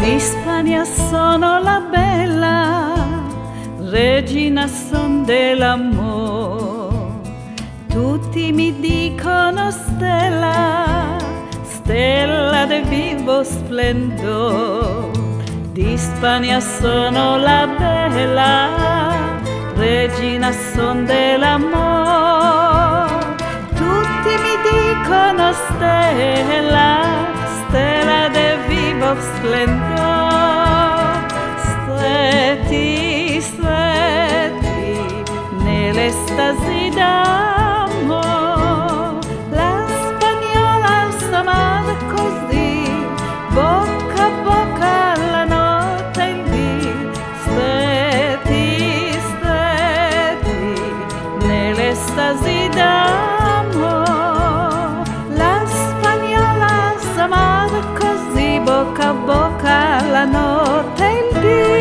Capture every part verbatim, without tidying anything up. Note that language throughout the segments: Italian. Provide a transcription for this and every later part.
Di Spagna sono la bella, regina son dell'amor. Tutti mi dicono stella, stella del vivo splendor. Di Spagna sono la bella, regina son dell'amor. Tutti mi dicono stella, stella del vivo splendor. Stretti, stretti nell'estasi d'amor, la spagnola s'amava così, bocca a bocca la notte e il dì. Stretti, stretti nell'estasi d'amor, la spagnola s'amava così, bocca a bocca la notte e il dì.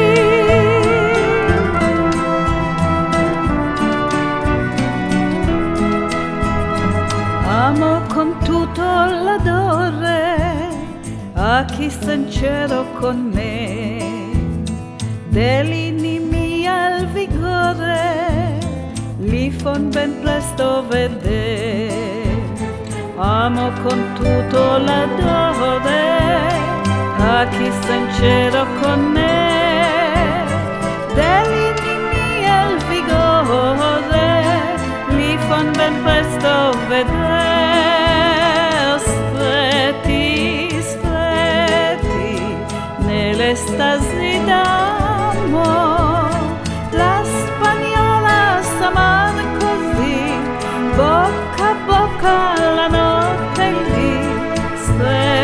Amo con tutto l'adore a chi sincero con me, dell'inimi al vigore li fon ben presto vedere. Amo con tutto l'adore a chi sincero con me, dell'inimi al vigore li fon ben presto vedere. Stretti, stretti nell'estasi d'amor, la spagnola s'amava così, bocca a bocca la notte e il dì.